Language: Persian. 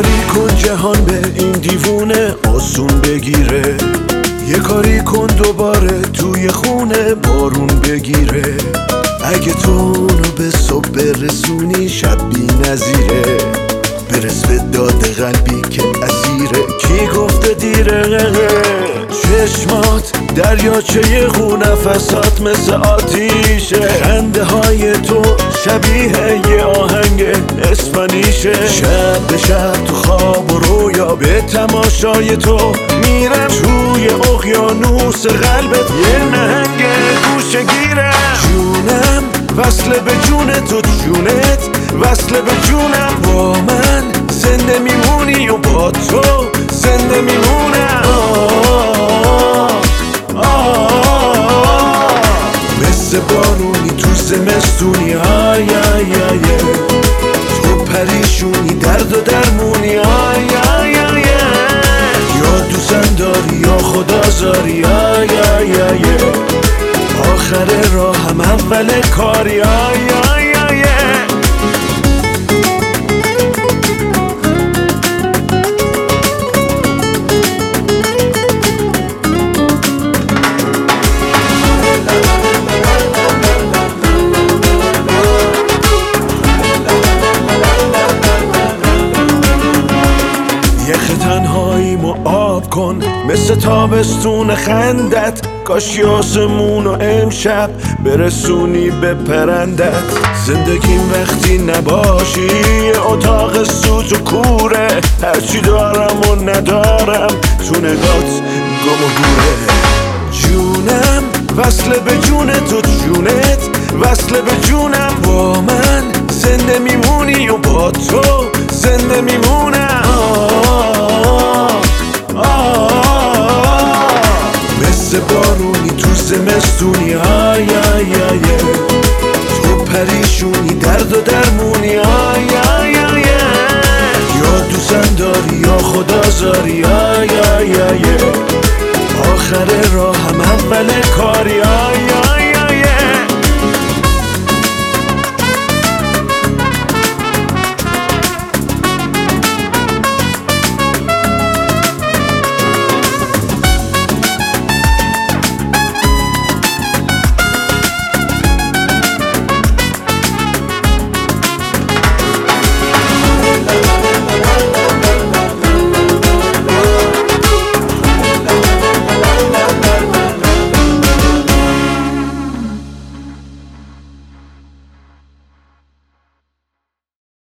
کاری کن جهان به این دیوونه آسون بگیره، یه کاری کن دوباره توی خونه بارون بگیره. اگه تو اونو به صبح برسونی شب بی نظیره، برس به داد قلبی که اسیره. کی گفته دیره؟ چشمات دریاچه خون، نفسات مثل آتیشه، خنده های تو شبیه یه آهنگ اسپانیشه. شب به شب تو خواب و رویا به تماشای تو میرم، توی اقیانوس قلبت یه نهنگ گوشه گیره. جونم وصل به جون تو، جونت وصل به جونم، با من زنده میمونی و با تو زنده میمونم. مثل بارونی تو زمستونی، آی آی آی، تو پریشونی درد و درمونی، آی آی آی، یا دوستم داری یا خدا زاری، آی آی آی، آخر راه هم اول کاری، آی آی آی. یخ تنهاییمو آب کن مثل تابستون خندت، کاش آسمونو امشب برسونی به پرندت. زندگیم وقتی نباشی اتاق سوت و کوره، هرچی دارم و ندارم تو نگات گم و گوره. جونم وصل به جون تو، جونت وصل به جونم، با من زنده میمونی و با تو زنده میمونم. مثل بارونی تو زمستونی، آی آی آی، تو پریشونی درد و درمونی، آی آی آی، یا دوستم داری یا خدا زاری، آی آی آی، آخر راه